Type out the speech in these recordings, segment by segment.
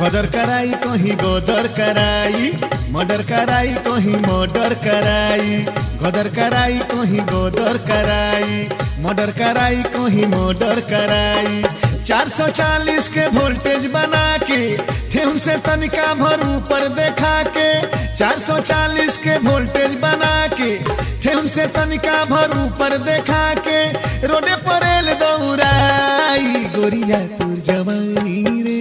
गदर कराई कहीं गदर कराई, मर्डर कराई कहीं मर्डर कराई, गदर कराई कहीं गदर कराई, मर्डर कराई कहीं मर्डर कराई। 440 के वोल्टेज बना के ठेहुन से तनिका भर ऊपर देखा के, 440 के वोल्टेज बना के ठेहुन से तनिका भर ऊपर देखा के रोडे पर एल दौड़ाई। गोरिया तोर जवानी रे,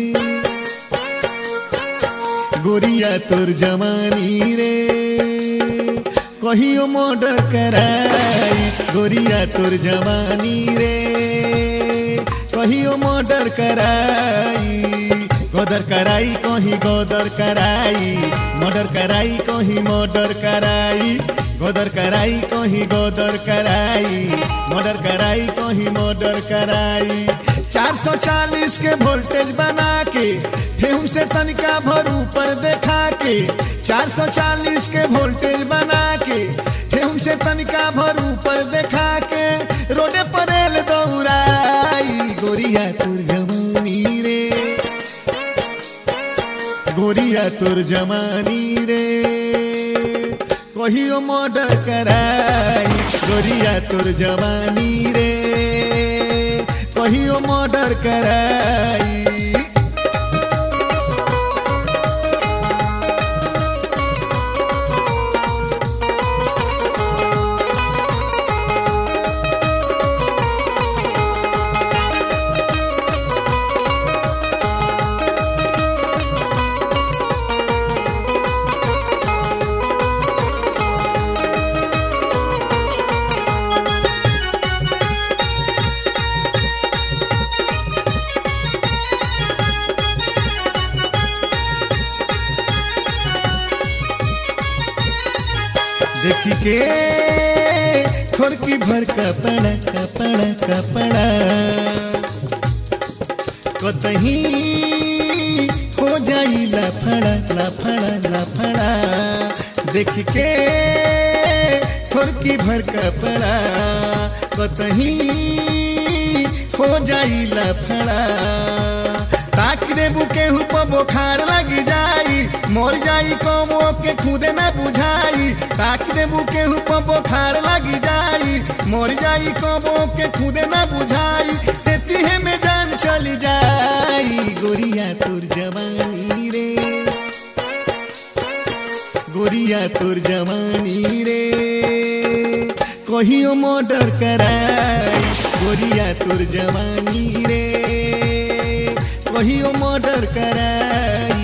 गोरिया तोर जवानी रे, कहियो मर्डर कराई। गोरिया तोर जवानी रे, कहियो मर्डर कराई। गदर कराई कहीं गदर कराई, मर्डर कराई कहीं मर्डर कराई, गदर कराई कहीं गदर कराई, मर्डर कराई कहीं मर्डर कराई। 440 के वोल्टेज बना के ठेहुन से तनिका भर ऊपर देखा के, 440 के वोल्टेज बना के ठेहुन से तनिका भर ऊपर देखा के रोडे पर एल दौड़ाई। गोरिया तोर जवानी रे, गोरिया तोर जवानी रे, कहियो मर्डर कराई। गोरिया तोर जवानी रे, कहियो मर्डर कराई। देखी के खोरकी भर कपड़ा कपड़ा कपड़ा कतही हो जाई लफड़ा लफड़ा लफड़ा। देख के खोरकी भर कपड़ा कतही हो जाई लफड़ा। ताक देबू केहू पर बुखार लगी जाई, मर जाई कमो के खुदे न बुझाई। ताक देबू केहू पर बुखार लगी जाई, मर जाई कमो के खुदे न बुझाई। से तिहे में जान चली जाई। गोरिया तोर जवानी रे, गोरिया तोर जवानी रे, कहियो मर्डर कराई। गोरिया तोर जवानी रे, कहियो मर्डर कराई।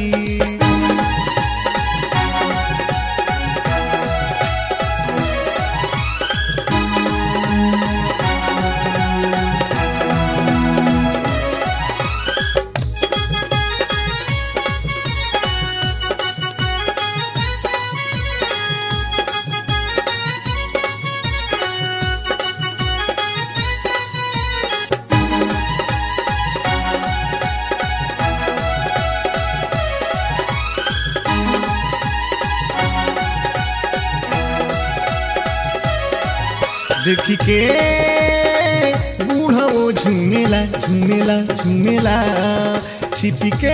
देखी के बूढ़ा वो झूमेला झूमेला झूमेला, छिपी के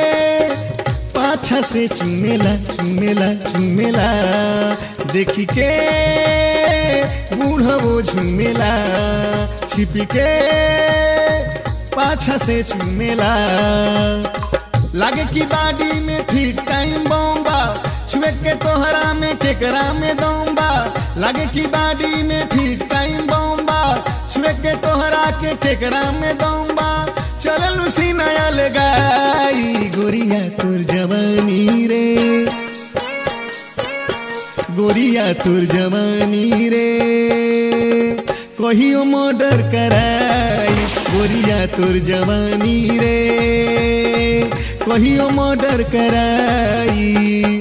पाछा से चूमेला चूमेला चूमेला। देखी के बूढ़ा वो झूमेला, छिपी के पाछा से चूमेला। लागे की बाडी में फिट टाइम बॉम्बा, छुए के तोहरा में केकरा में दौबा। लागे की बाडी में फिट टाइम बॉम्बा, छुए के तोहरा के केकरा में दौबा। चल उसी नया लगाई। गोरिया तोर जवानी रे, गोरिया तोर जवानी रे, कहियो मर्डर कराई। गोरिया तोर जवानी रे, कहियो मर्डर कराई।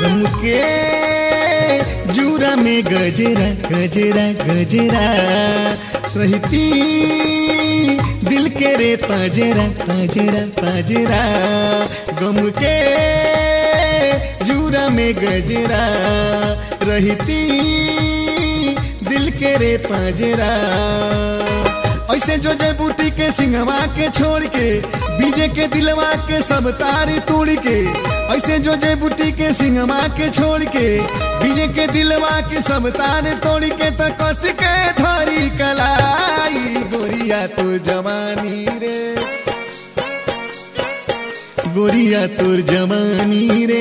गमके जूरा में गजरा गजरा गजरा रहती दिल के रे पाजरा पाजरा पाजरा गमके जूरा में गजरा रहती दिल के रे पाजरा ऐसे जो जय बूटी के सिंहवा के छोड़ के बीजे के दिलवा के सब तारी तोड़ के ऐसे जो जय बूटी के सिंहवा के छोड़ के बीजे के दिलवा के सब तार तोड़ के तो कस के धरी कलाई गोरिया तो जवानी रे गोरिया तोर जवानी रे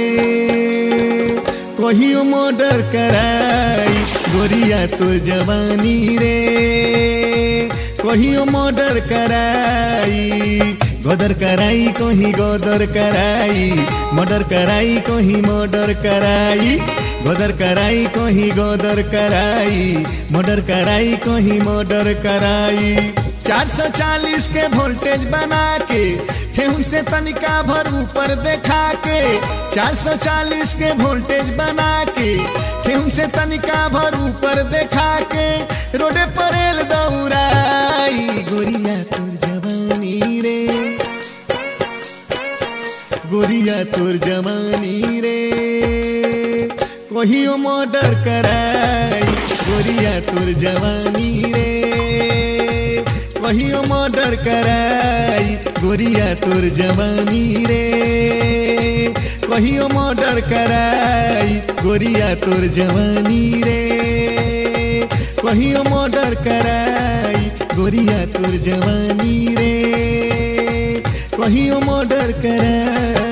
कहियो मर्डर कराई गोरिया तोर जवानी रे कहियो मर्डर कराई गदर कराई कहीं गदर कराई मर्डर कराई कहीं मर्डर कराई गदर कराई कहीं गदर कराई मर्डर कराई कहीं मर्डर कराई 440 के वोल्टेज बना के ठेहुन से तनिका भर ऊपर देखा के 440 के वोल्टेज बना के ठेहुन से तनिका भर ऊपर देखा के रोडे पर एल दौड़ाई गोरिया तोर जवानी रे गोरिया तोर जवानी रे कहियो मर्डर कराई गोरिया तोर जवानी रे कहियो मर्डर कराई गोरिया तोर जवानी रे कहियो मर्डर कराई गोरिया तोर जवानी रे कहियो मर्डर कराई गोरिया तोर जवानी रे कहियो मर्डर कराई।